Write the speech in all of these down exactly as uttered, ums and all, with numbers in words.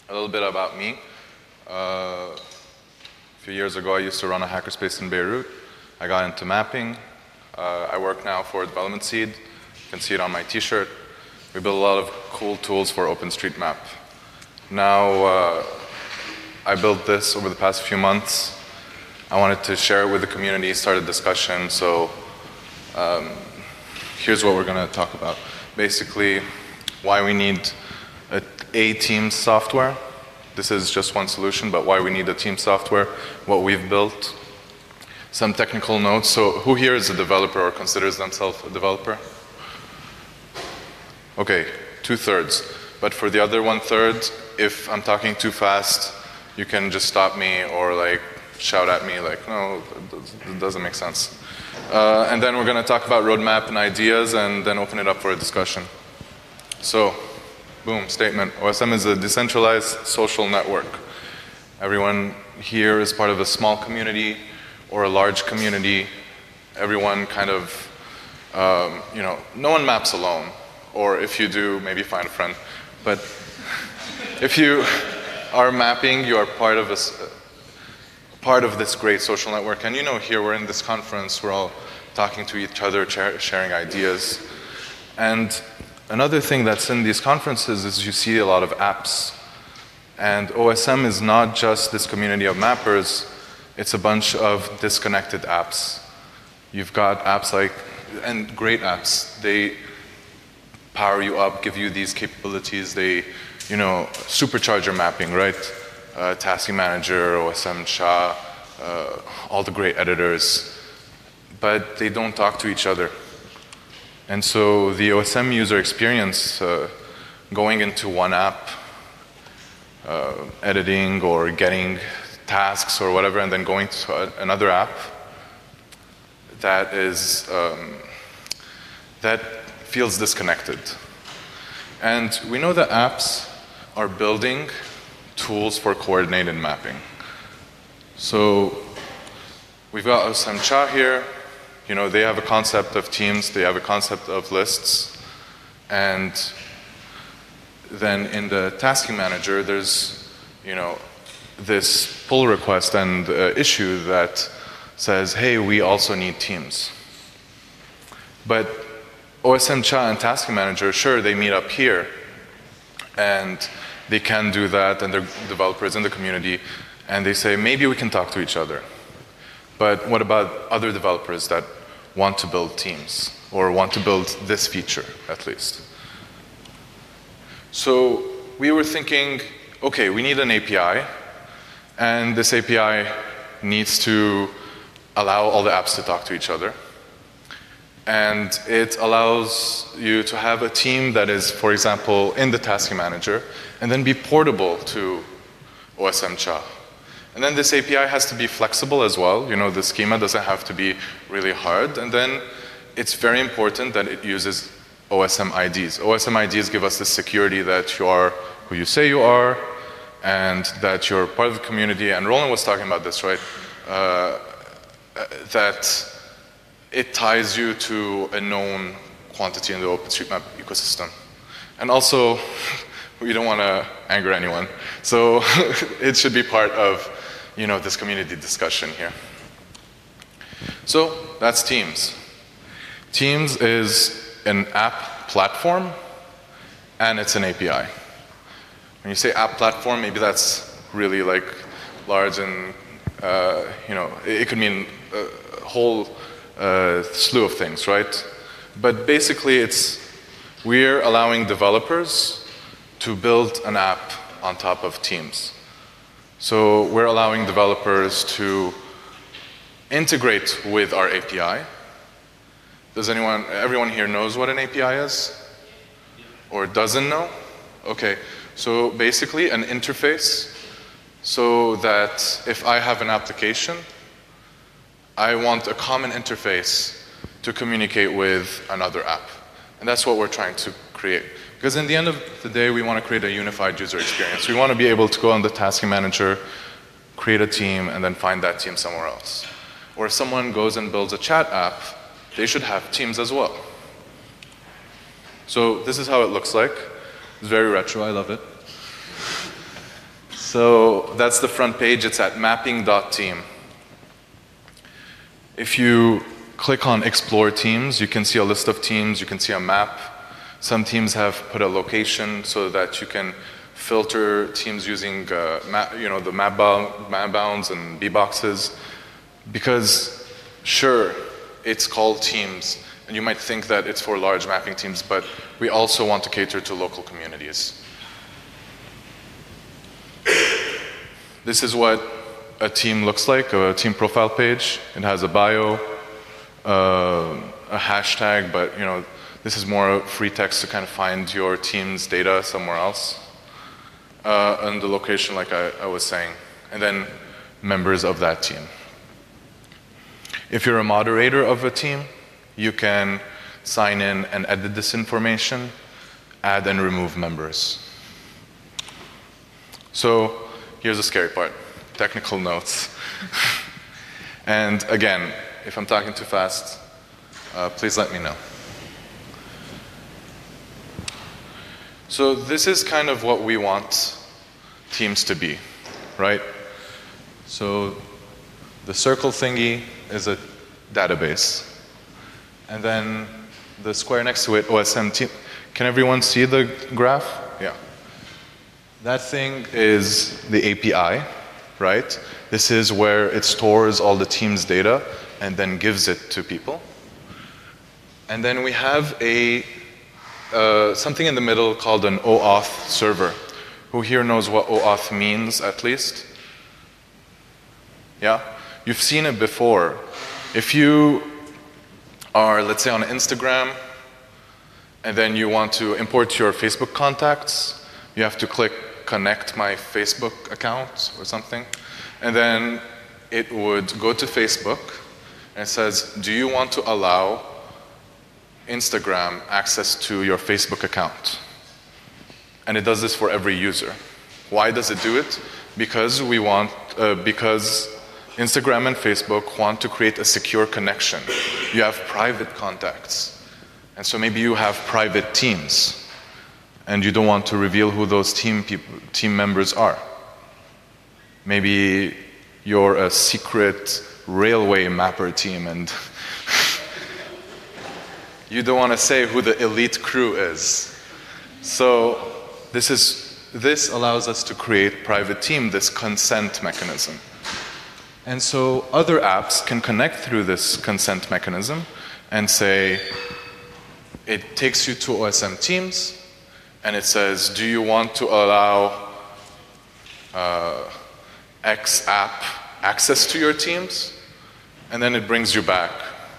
A little bit about me. Uh, a few years ago, I used to run a hackerspace in Beirut. I got into mapping. Uh, I work now for Development Seed. You can see it on my t-shirt. We build a lot of cool tools for OpenStreetMap. Now, uh, I built this over the past few months. I wanted to share it with the community, start a discussion. So um, here's what we're going to talk about. Basically, why we need a, a Teams software. This is just one solution, but why we need a Teams software, what we've built. Some technical notes. So who here is a developer or considers themselves a developer? Okay, two-thirds. But for the other one-third, if I'm talking too fast, you can just stop me or like shout at me like, no, it doesn't make sense. Uh, and then we're going to talk about roadmap and ideas and then open it up for a discussion. So, boom, statement. O S M is a decentralized social network. Everyone here is part of a small community or a large community. Everyone kind of, um, you know, no one maps alone. Or if you do, maybe find a friend. But if you are mapping, you are part of a, part of this great social network. And you know, here we're in this conference, we're all talking to each other, sharing ideas. And another thing that's in these conferences is you see a lot of apps. And O S M is not just this community of mappers, it's a bunch of disconnected apps. You've got apps like, and great apps, they power you up, give you these capabilities, they, you know, supercharge your mapping, right? Uh, Tasking Manager, O S M S H A, uh, all the great editors, but they don't talk to each other. And so the O S M user experience, uh, going into one app, uh, editing or getting tasks or whatever, and then going to a, another app, that is, um, that feels disconnected. And we know that apps are building tools for coordinated mapping. So we've got O S M S H A here. You know, they have a concept of teams, they have a concept of lists, and then in the tasking manager, there's, you know, this pull request and uh, issue that says, hey, we also need teams. But O S M S H A and tasking manager, sure, they meet up here, and they can do that, and they're developers in the community, and they say, maybe we can talk to each other. But what about other developers that want to build teams, or want to build this feature, at least? So we were thinking, okay, we need an A P I, and this A P I needs to allow all the apps to talk to each other. And it allows you to have a team that is, for example, in the tasking manager, and then be portable to O S M S H A. And then this A P I has to be flexible as well. You know, the schema doesn't have to be really hard. And then it's very important that it uses O S M I Ds. O S M I Ds give us the security that you are who you say you are, and that you're part of the community. And Roland was talking about this, right? Uh, that it ties you to a known quantity in the OpenStreetMap ecosystem. And also, we don't want to anger anyone. So it should be part of, you know, this community discussion here. So that's Teams. Teams is an app platform, and it's an A P I. When you say app platform, maybe that's really like large and, uh, you know, it could mean a whole uh, slew of things, right? But basically it's, we're allowing developers to build an app on top of Teams. So we're allowing developers to integrate with our A P I. Does anyone, everyone here knows what an A P I is? Or doesn't know? Okay, so basically an interface so that if I have an application, I want a common interface to communicate with another app. And that's what we're trying to create. Because in the end of the day, we want to create a unified user experience. We want to be able to go on the tasking manager, create a team, and then find that team somewhere else. Or if someone goes and builds a chat app, they should have teams as well. So this is how it looks like. It's very retro, I love it. So that's the front page. It's at mapping dot team. If you click on Explore Teams, you can see a list of teams, you can see a map. Some teams have put a location so that you can filter teams using uh, map, you know, the map, bound, map bounds and B boxes. Because sure, it's called teams, and you might think that it's for large mapping teams, but we also want to cater to local communities. This is what a team looks like, a team profile page. It has a bio, uh, a hashtag, but you know, this is more free text to kind of find your team's data somewhere else. Uh, and the location, like I, I was saying, and then members of that team. If you're a moderator of a team, you can sign in and edit this information, add and remove members. So here's the scary part, technical notes. And again, if I'm talking too fast, uh, please let me know. So this is kind of what we want teams to be, right? So the circle thingy is a database. And then the square next to it, O S M team. Can everyone see the graph? Yeah. That thing is the A P I, right? This is where it stores all the team's data and then gives it to people. And then we have a uh, something in the middle called an OAuth server. Who here knows what OAuth means, at least? Yeah? You've seen it before. If you are, let's say, on Instagram, and then you want to import your Facebook contacts, you have to click connect my Facebook account or something, and then it would go to Facebook, and it says, do you want to allow Instagram access to your Facebook account? And it does this for every user. Why does it do it? Because we want, uh, because Instagram and Facebook want to create a secure connection. You have private contacts. And so maybe you have private teams, and you don't want to reveal who those team people, team members are. Maybe you're a secret railway mapper team, and you don't want to say who the elite crew is. So this is this allows us to create private team, this consent mechanism. And so other apps can connect through this consent mechanism and say, it takes you to O S M Teams, and it says, do you want to allow uh, X app access to your teams? And then it brings you back.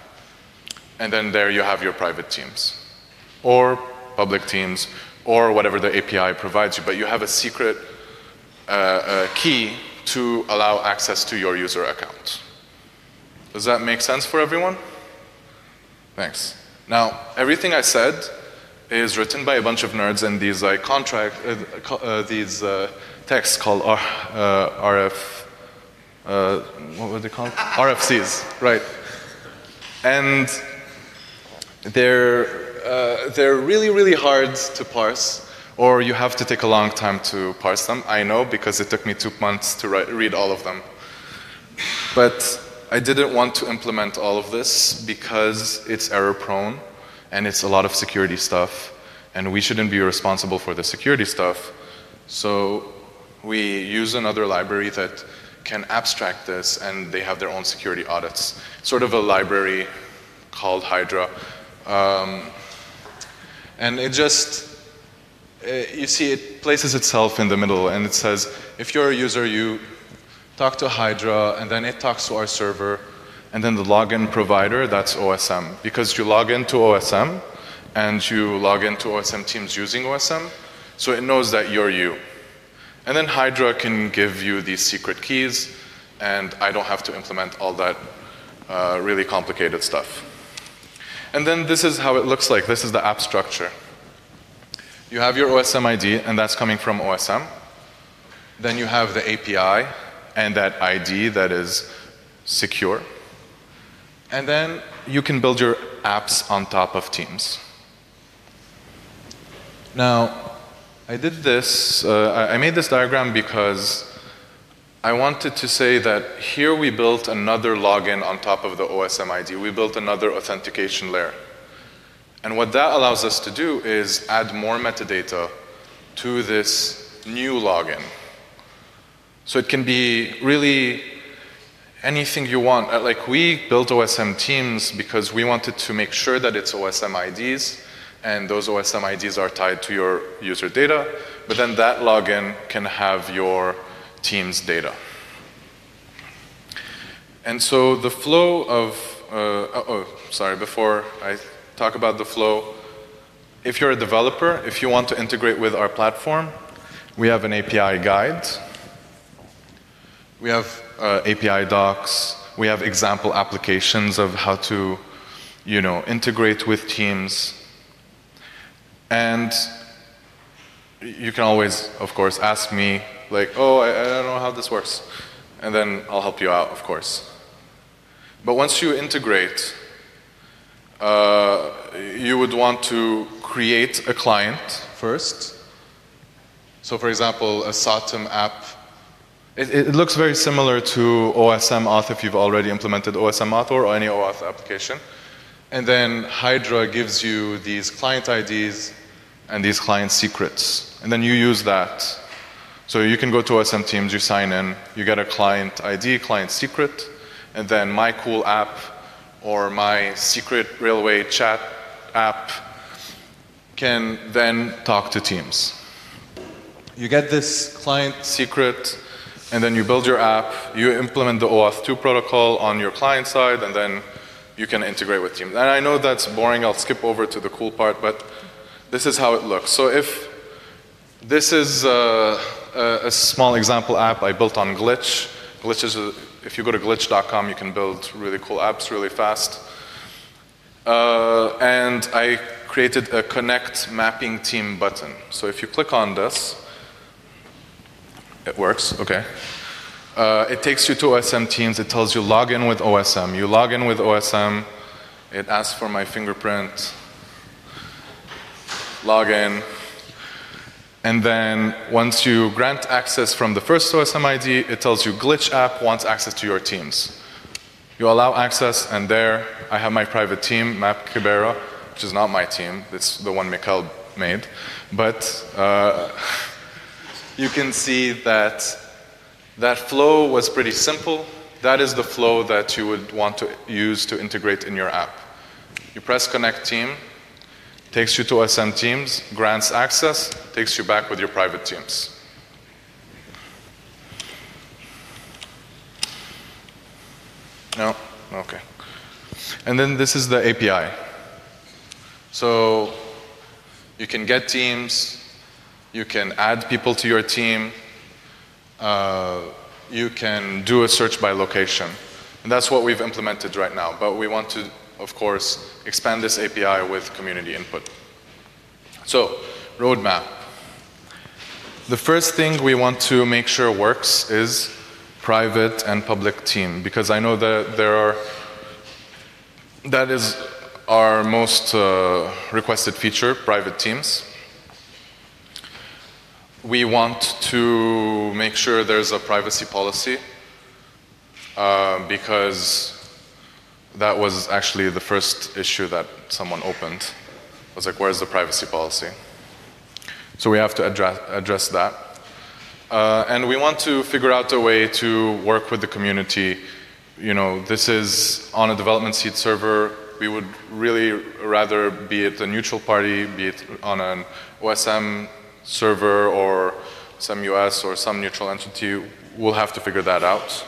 And then there you have your private teams, or public teams, or whatever the A P I provides you. But you have a secret uh, uh, key to allow access to your user account. Does that make sense for everyone? Thanks. Now, everything I said is written by a bunch of nerds in these like contract, uh, uh, these uh, texts called R, uh, R F, uh, what were they called? R F Cs, right? And they're uh, they're really, really hard to parse, or you have to take a long time to parse them. I know, because it took me two months to write, read all of them. But I didn't want to implement all of this because it's error prone and it's a lot of security stuff, and we shouldn't be responsible for the security stuff. So we use another library that can abstract this, and they have their own security audits. Sort of a library called Hydra. Um, and it just, uh, you see, it places itself in the middle, and it says, if you're a user, you talk to Hydra, and then it talks to our server, and then the login provider, that's O S M. Because you log into O S M, and you log into O S M Teams using O S M, so it knows that you're you. And then Hydra can give you these secret keys, and I don't have to implement all that uh, really complicated stuff. And then this is how it looks like. This is the app structure. You have your O S M I D, and that's coming from O S M. Then you have the A P I, and that I D that is secure. And then you can build your apps on top of Teams. Now, I did this, uh, I, I made this diagram because I wanted to say that here we built another login on top of the O S M I D. We built another authentication layer. And what that allows us to do is add more metadata to this new login. So it can be really anything you want. Like, we built O S M teams because we wanted to make sure that it's O S M I Ds, and those O S M I Ds are tied to your user data, but then that login can have your team's data. And so the flow of, uh, oh, oh, sorry, before I talk about the flow, if you're a developer, if you want to integrate with our platform, we have an A P I guide. We have uh, A P I docs. We have example applications of how to, you know, integrate with teams. And you can always, of course, ask me, like, oh, I, I don't know how this works. And then I'll help you out, of course. But once you integrate, uh, you would want to create a client first. So, for example, a SOTM app. It, it looks very similar to O S M Auth if you've already implemented O S M Auth or any OAuth application. And then Hydra gives you these client I Ds and these client secrets. And then you use that. So you can go to O S M Teams, you sign in, you get a client I D, client secret, and then my cool app or my secret railway chat app can then talk to Teams. You get this client secret, and then you build your app, you implement the OAuth two protocol on your client side, and then you can integrate with Teams. And I know that's boring, I'll skip over to the cool part, but this is how it looks. So if this is uh, a, a small example app I built on Glitch. Glitch is, a, if you go to glitch dot com, you can build really cool apps really fast. Uh, and I created a connect mapping team button. So if you click on this, it works, okay. Uh, it takes you to O S M Teams. It tells you log in with O S M. You log in with O S M. It asks for my fingerprint. Log in. And then once you grant access from the first O S M I D, it tells you Glitch app wants access to your teams. You allow access, and there I have my private team, Map Kibera, which is not my team. It's the one Mikhail made. But uh, you can see that that flow was pretty simple. That is the flow that you would want to use to integrate in your app. You press connect team, takes you to O S M Teams, grants access, takes you back with your private teams. No? Okay. And then this is the A P I. So you can get teams, you can add people to your team, uh, you can do a search by location. And that's what we've implemented right now. But we want to, of course, expand this A P I with community input. So, roadmap. The first thing we want to make sure works is private and public team, because I know that there are, that is our most uh, requested feature, private teams. We want to make sure there's a privacy policy uh, because that was actually the first issue that someone opened. It was like, where's the privacy policy? So we have to address, address that. Uh, and we want to figure out a way to work with the community. You know, this is on a development seed server. We would really rather be it a neutral party, be it on an O S M server or some U S or some neutral entity. We'll have to figure that out.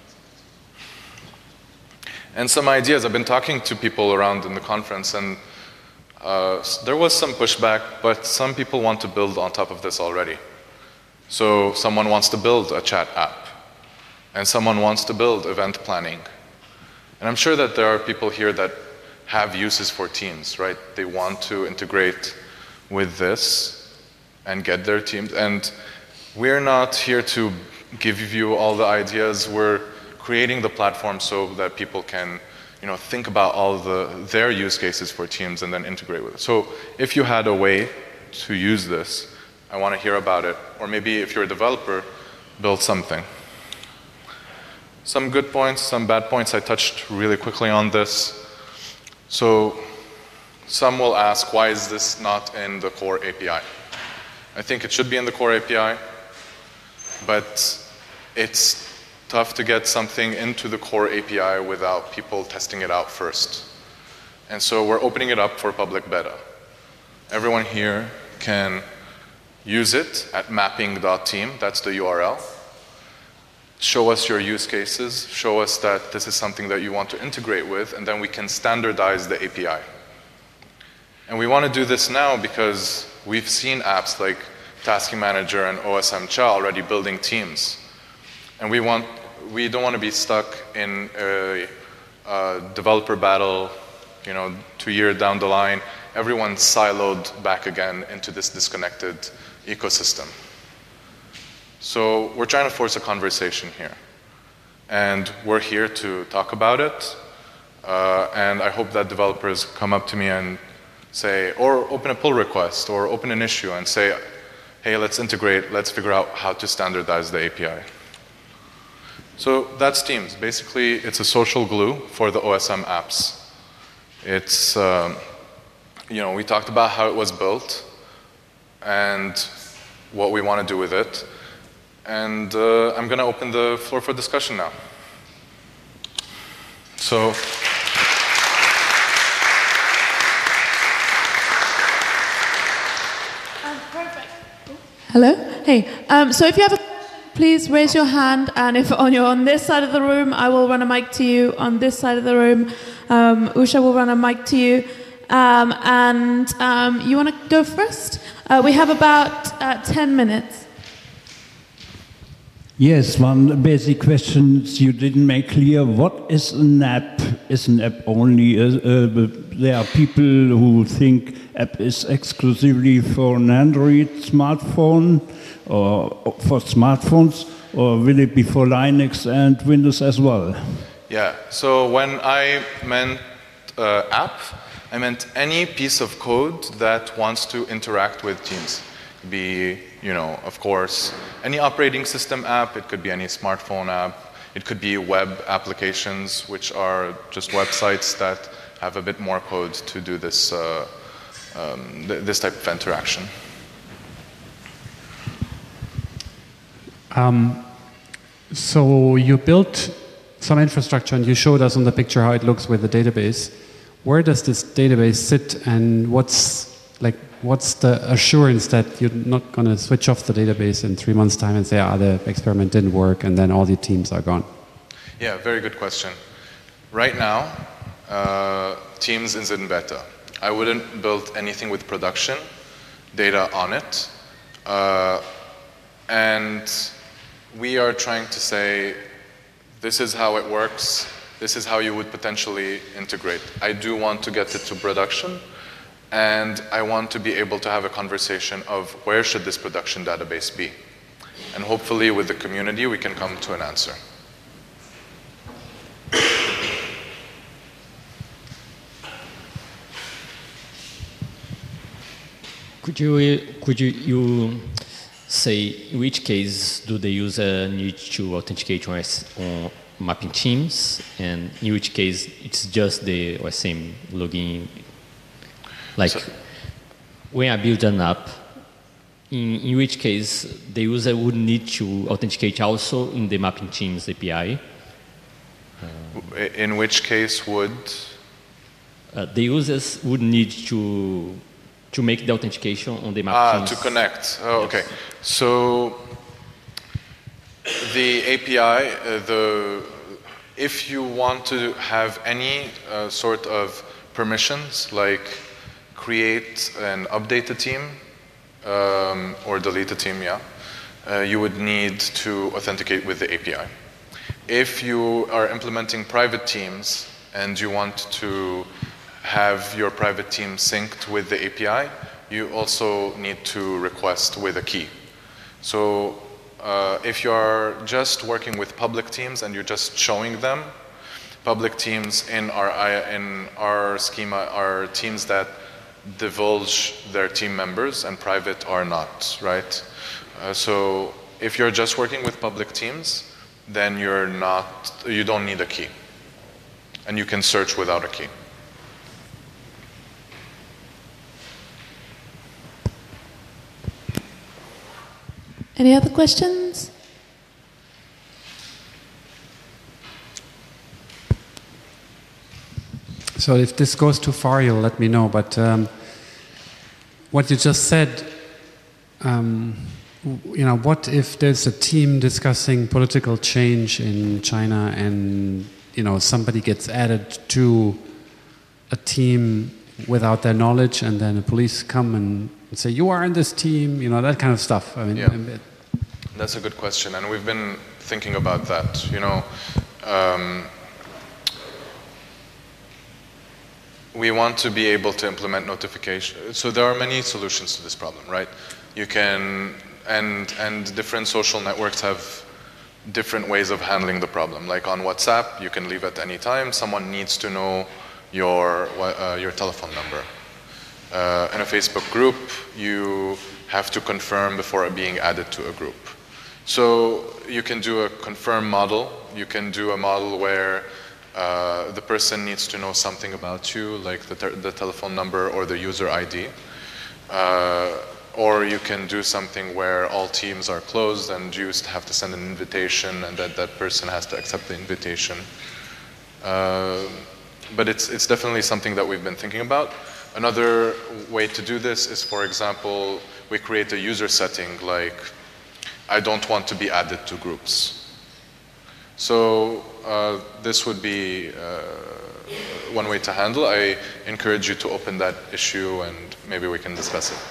And some ideas. I've been talking to people around in the conference, and uh, there was some pushback, but some people want to build on top of this already. So someone wants to build a chat app, and someone wants to build event planning. And I'm sure that there are people here that have uses for teams, right? They want to integrate with this and get their teams. And we're not here to give you all the ideas. We're creating the platform so that people can, you know, think about all the their use cases for teams and then integrate with it. So if you had a way to use this, I want to hear about it. Or maybe if you're a developer, build something. Some good points, some bad points. I touched really quickly on this. So some will ask, why is this not in the core A P I? I think it should be in the core A P I, but it's tough to get something into the core A P I without people testing it out first. And so we're opening it up for public beta. Everyone here can use it at mapping dot team, that's the U R L. Show us your use cases, show us that this is something that you want to integrate with, and then we can standardize the A P I. And we want to do this now because we've seen apps like Tasking Manager and O S M Cha already building teams. And we, want, we don't want to be stuck in a, a developer battle, you know, two years down the line, everyone's siloed back again into this disconnected ecosystem. So we're trying to force a conversation here. And we're here to talk about it. Uh, and I hope that developers come up to me and say, or open a pull request, or open an issue and say, hey, let's integrate, let's figure out how to standardize the A P I. So that's Teams. Basically, it's a social glue for the O S M apps. It's, um, you know, we talked about how it was built and what we want to do with it. And uh, I'm going to open the floor for discussion now. So. Um, perfect. Hello. Hey. Um, so if you have a question, please raise your hand. And if on you're on this side of the room, I will run a mic to you. On this side of the room, um, Usha will run a mic to you. Um, and um, you want to go first? Uh, we have about uh, ten minutes. Yes, one basic question you didn't make clear. What is an app? Is an app only? Uh, uh, there are people who think app is exclusively for an Android smartphone or for smartphones, or will it be for Linux and Windows as well? Yeah, so when I meant uh, app, I meant any piece of code that wants to interact with Teams. Be, you know, of course, any operating system app, it could be any smartphone app, it could be web applications, which are just websites that have a bit more code to do this, uh, um, th this type of interaction. Um, so you built some infrastructure and you showed us on the picture how it looks with the database. Where does this database sit, and what's like what's the assurance that you're not going to switch off the database in three months' time and say, ah, the experiment didn't work, and then all the teams are gone? Yeah, very good question. Right now, uh, Teams is in beta. I wouldn't build anything with production data on it. Uh, and we are trying to say, this is how it works. This is how you would potentially integrate. I do want to get it to production. And I want to be able to have a conversation of where should this production database be? And hopefully with the community, we can come to an answer. Could you, could you, you say in which case do the user need to authenticate on, on mapping Teams, and in which case it's just the O S M login? Like, so, when I build an app, in, in which case the user would need to authenticate also in the mapping Teams A P I? Uh, in which case would? Uh, the users would need to to make the authentication on the mapping Ah, Teams. to connect. Oh, okay. So the A P I, uh, the if you want to have any uh, sort of permissions, like create and update a team, um, or delete a team, yeah, uh, you would need to authenticate with the A P I. If you are implementing private teams and you want to have your private team synced with the A P I, you also need to request with a key. So uh, if you are just working with public teams and you're just showing them, public teams in our, in our schema are teams that divulge their team members and private are not, right? Uh, so if you're just working with public teams, then you're not, you don't need a key. And you can search without a key. Any other questions? So if this goes too far, you'll let me know. But um, what you just said, um, you know, what if there's a team discussing political change in China and, you know, somebody gets added to a team without their knowledge, and then the police come and say, you are in this team, you know, that kind of stuff. I mean, yeah. That's a good question, and we've been thinking about that, you know. Um, we want to be able to implement notification. So there are many solutions to this problem, right? You can, and, and different social networks have different ways of handling the problem. Like on WhatsApp, you can leave at any time. Someone needs to know your, uh, your telephone number. Uh, in a Facebook group, you have to confirm before being added to a group. So you can do a confirm model. You can do a model where uh, the person needs to know something about you, like the, the telephone number or the user I D. Uh, or you can do something where all teams are closed and you have to send an invitation and that that person has to accept the invitation. Uh, but it's, it's definitely something that we've been thinking about. Another way to do this is, for example, we create a user setting like, I don't want to be added to groups. So uh, this would be uh, one way to handle. I encourage you to open that issue and maybe we can discuss it.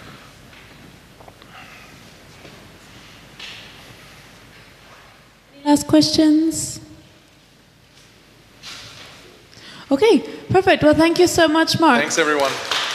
Any last questions? Okay, perfect. Well, thank you so much, Mark. Thanks, everyone.